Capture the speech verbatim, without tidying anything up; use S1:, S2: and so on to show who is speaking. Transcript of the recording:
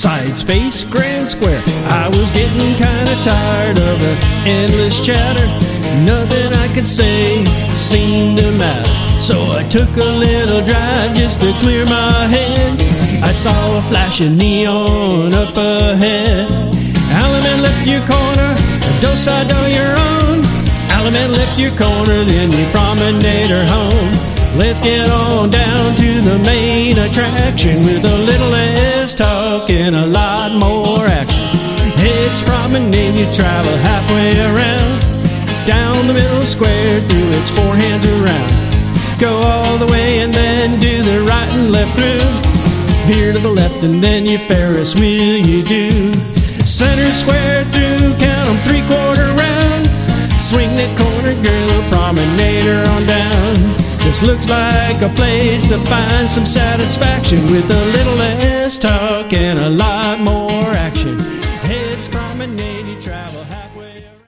S1: sides, face, grand square. I was getting kinda tired of her endless chatter. Nothing I could say seemed to matter. So I took a little drive just to clear my head. I saw a flashing neon up ahead. Alaman, lift your corner, dos I do your own. Alaman, lift your corner, then you promenade her home. Let's get on down to the main attraction with a little less talk and a lot more action. It's promenade, you travel halfway around, down the middle square, through its four hands around. Go all the way and then do the right and left through. Veer to the left and then your Ferris wheel you do. Center square through, count 'em three-quarter round. Swing that corner, girl, promenade her on down. This looks like a place to find some satisfaction with a little less talk and a lot